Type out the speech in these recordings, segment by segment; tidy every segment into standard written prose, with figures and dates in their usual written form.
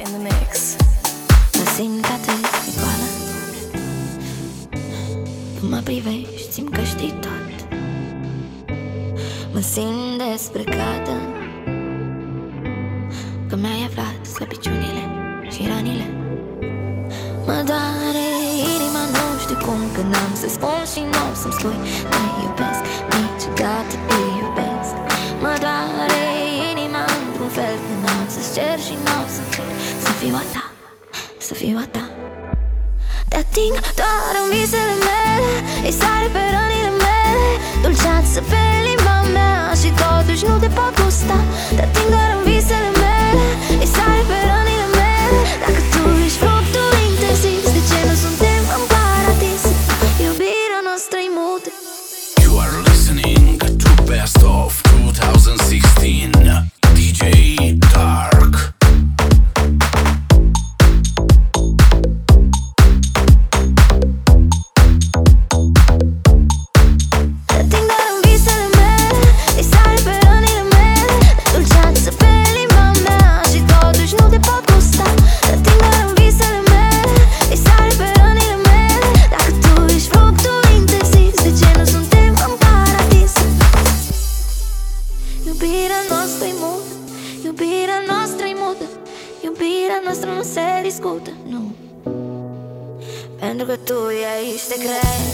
in the mix. Mă simt atât de goală. Când mă privești, simt că știi tot. Mă simt dezbrăcată, că mi-ai aflat slăbiciunile și ranile. Mă doare inima, nu știu cum, că n-am să spun și nu să-mi spui te iubesc, niciodată te iubesc. Mă doare inima într-un fel, că n-am să-ți cer și n-am să cer să fiu a ta, să fiu a ta. Te ating doar în visele mele, îi sare pe rănile mele, dulceață pe limba mea și totuși nu te pot gusta. Te ating doar în visele mele, îi sare pe rănile mele. Dacă tu ești fructul interzis, de ce nu suntem în paradis? Iubirea noastră e mută. You are listening to Best of 2016, DJ Dark. Pentru că tu ești secret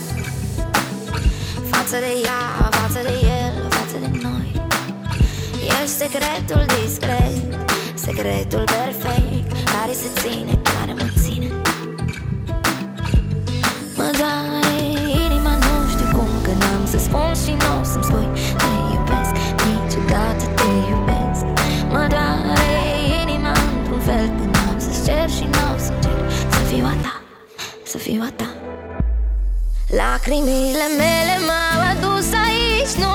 față de ea, față de el, față de noi. Ești secretul discret, secretul perfect, care se ține, care mă ține. Mă doare inima, nu știu cum, că n-am să spun și nu să-mi spui te iubesc, niciodată te iubesc. Mă doare inima într-un fel, că n-am să-ți cer și nu să-mi cer să fiu a ta, să fiu a ta. Lacrimile mele m-au adus aici, nu